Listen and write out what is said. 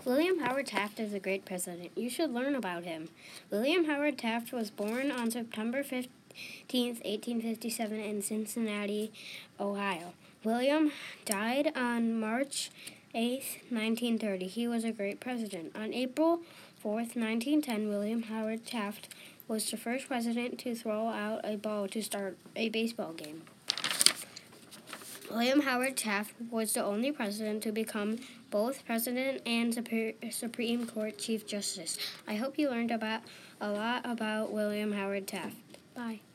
William Howard Taft is a great president. You should learn about him. William Howard Taft was born on September 15th, 1857 in Cincinnati, Ohio. William died on March 8th, 1930. He was a great president. On April 4th, 1910, William Howard Taft was the first president to throw out a ball to start a baseball game. William Howard Taft was the only president to become both president and Supreme Court Chief Justice. I hope you learned a lot about William Howard Taft. Bye.